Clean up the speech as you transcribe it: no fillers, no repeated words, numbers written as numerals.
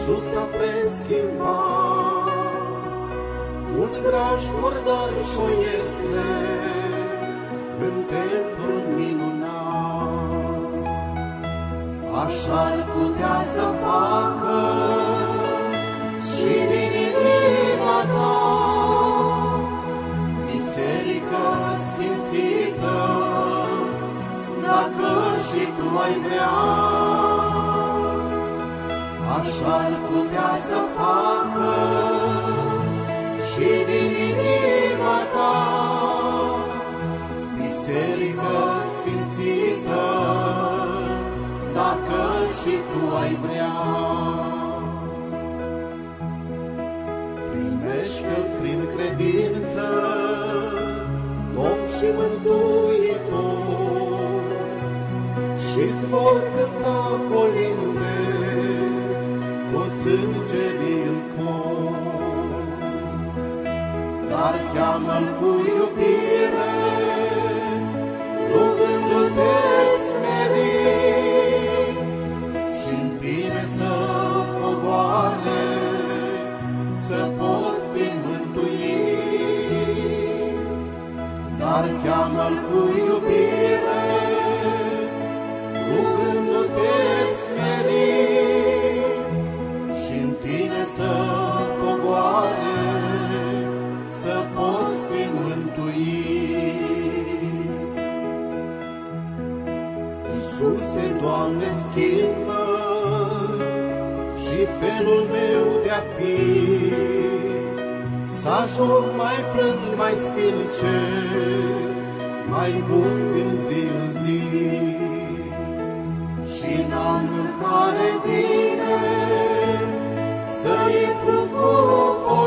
Iisus a preschimbat un graj murdar și o iesle în templul minunat. Așa-ar putea să facă și din inima ta, biserică sfințită, dacă și tu ai vrea. Așa-ar putea să facă și din inima ta, biserică sfințită, dacă și tu ai vrea. Primește-L prin credință, Domn și Mântuitor, și-ți vor cânta colinde toți îngerii în cor. Dar cheamă-L cu iubire, rugându-te smerit, și-n tine să pogoare, să poți fi mântuit. Dar cheamă-L cu iubire, rugându-te smerit, și-n tine să pogoare, să poți fi mântuit. Iisuse, Doamne, schimbă și felul meu de-a fi, să ajung mai plând, mai sincer, mai bun din zi în zi. Și în anul care vine, să intru cu